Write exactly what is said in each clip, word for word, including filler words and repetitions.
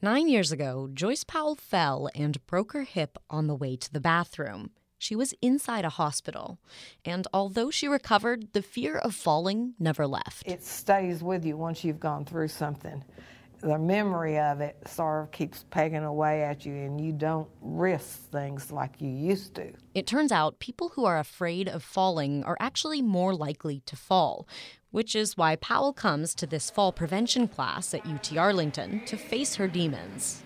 Nine years ago, Joyce Powell fell and broke her hip on the way to the bathroom. She was inside a hospital, and although she recovered, the fear of falling never left. It stays with you once you've gone through something. The memory of it sort of keeps pegging away at you, and you don't risk things like you used to. It turns out people who are afraid of falling are actually more likely to fall, which is why Powell comes to this fall prevention class at U T Arlington to face her demons.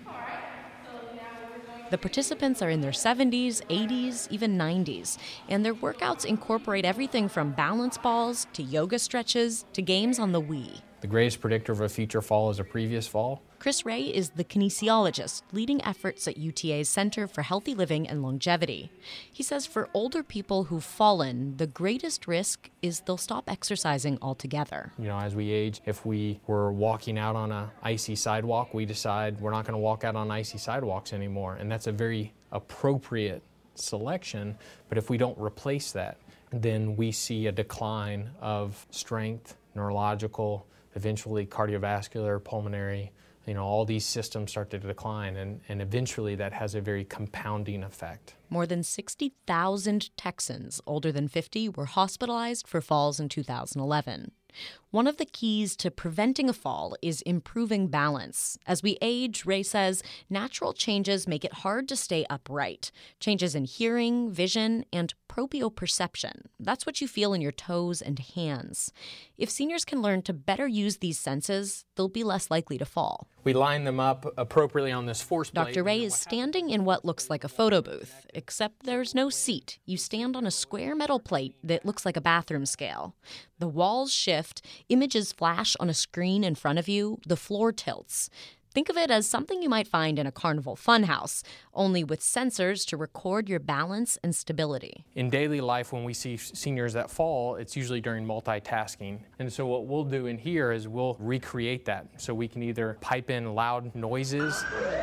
The participants are in their seventies, eighties, even nineties, and their workouts incorporate everything from balance balls to yoga stretches to games on the Wii. The greatest predictor of a future fall is a previous fall. Chris Ray is the kinesiologist leading efforts at U T A's Center for Healthy Living and Longevity. He says for older people who've fallen, the greatest risk is they'll stop exercising altogether. You know, as we age, if we were walking out on an icy sidewalk, we decide we're not going to walk out on icy sidewalks anymore. And that's a very appropriate selection. But if we don't replace that, then we see a decline of strength, neurological, eventually cardiovascular, pulmonary, you know, all these systems start to decline, and, and eventually that has a very compounding effect. More than sixty thousand Texans older than fifty were hospitalized for falls in two thousand eleven. One of the keys to preventing a fall is improving balance. As we age, Ray says, natural changes make it hard to stay upright. Changes in hearing, vision, and proprioception. That's what you feel in your toes and hands. If seniors can learn to better use these senses, they'll be less likely to fall. We line them up appropriately on this force plate. Doctor Ray is standing in what looks like a photo booth, except there's no seat. You stand on a square metal plate that looks like a bathroom scale. The walls shift, images flash on a screen in front of you, the floor tilts. Think of it as something you might find in a carnival funhouse, only with sensors to record your balance and stability. In daily life, when we see seniors that fall, it's usually during multitasking. And so what we'll do in here is we'll recreate that. So we can either pipe in loud noises,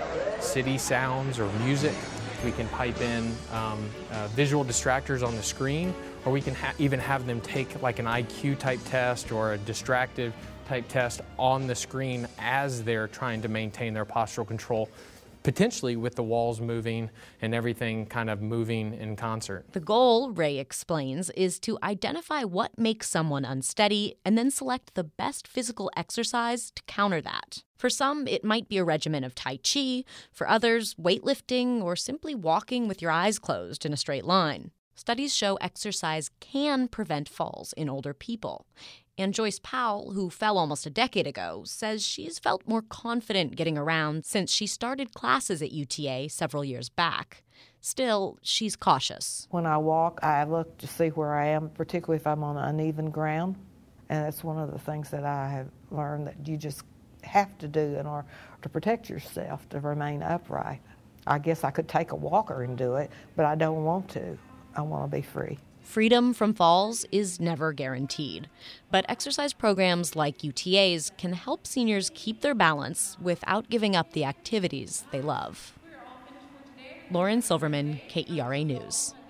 city sounds, or music. We can pipe in um, uh, visual distractors on the screen, or we can ha- even have them take like an I Q type test or a distractive type test on the screen as they're trying to maintain their postural control, potentially with the walls moving and everything kind of moving in concert. The goal, Ray explains, is to identify what makes someone unsteady and then select the best physical exercise to counter that. For some, it might be a regimen of Tai Chi. For others, weightlifting or simply walking with your eyes closed in a straight line. Studies show exercise can prevent falls in older people. And Joyce Powell, who fell almost a decade ago, says she's felt more confident getting around since she started classes at U T A several years back. Still, she's cautious. When I walk, I look to see where I am, particularly if I'm on uneven ground. And that's one of the things that I have learned that you just have to do in order to protect yourself, to remain upright. I guess I could take a walker and do it, but I don't want to. I want to be free. Freedom from falls is never guaranteed, but exercise programs like U T A's can help seniors keep their balance without giving up the activities they love. Lauren Silverman, K E R A News.